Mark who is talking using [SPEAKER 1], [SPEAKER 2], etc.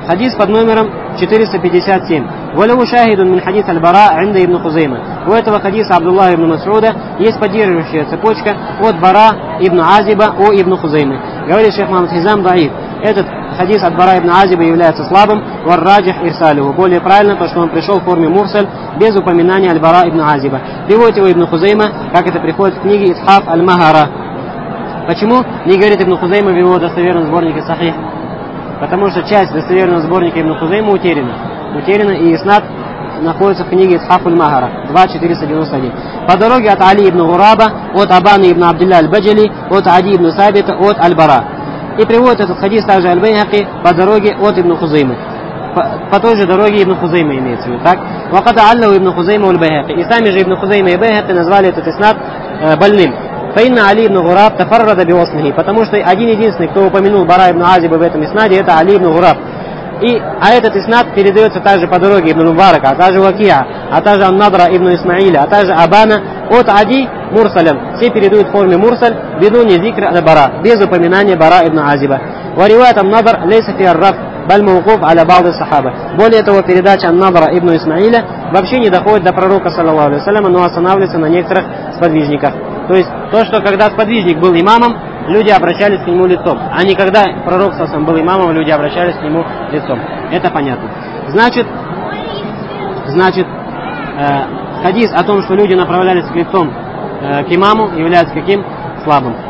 [SPEAKER 1] Хадис под номером 457. «Валяву шахидун мин хадис аль-Бара инда ибн Хузейма». У этого хадиса Абдуллаха ибн Мас'уда есть поддерживающая цепочка от Бара ибн Азиба о ибн Хузеймы. Говорит шейх Мухаммад Хизам даиф. Этот хадис от Бара ибн Азиба является слабым, варраджих ирсалюху. Более правильно, то, что он пришел в форме мурсаль, без упоминания аль-Бара ибн Азиба. Приводит его ибн Хузейма, как это приходит в книге Исхаф аль-Махара. Почему не говорит ибн Хузейма в его достоверном сборнике Сахих? Потому что часть достоверного сборника ибн Хузейма утеряна, и иснад находится в книге Исхаф аль-Махара 2.491. По дороге от Али ибн Гураба, от Абана ибн Абдилля аль-Баджали, от Ади ибн Сабита, от аль-Бара. И приводит этот хадис также аль-Байхаки по дороге от ибн Хузеймы. По той же дороге ибн Хузейма имеется в виду, так? Ваката аллаху ибн Хузейма аль-Байхаки. И сами же ибн Хузейма и Байхаки назвали этот иснад больным. Фаинна Али ибн Гураб тафаррада биослихи. Потому что один-единственный, кто упомянул Бара ибн Азиба в этом иснаде, это Али ибн Гураб. А этот иснад передается также по дороге ибн Мубарака, а также Вакия, а также Ан-Надра ибн Исмаиля, а также Абана от Ади мурсалям. Все передают в форме мурсаль, бедуни зикр аль-Бара, без упоминания Бара ибн Азиба. Вариват Ан-Надр лейса фи ар-раф, баль мауқуф аля ба'д сахаба. Более того, передача Ан-Надра ибн Исмаиля вообще не доходит до пророка, саллаллаху алейхи ва саллям, но останавливается на некоторых сподвижниках. То есть то, что когда сподвижник был имамом, люди обращались к нему лицом, а не когда пророк сам был имамом, люди обращались к нему лицом. Это понятно. Значит, хадис о том, что люди направлялись к лицом к имаму, является каким? Слабым.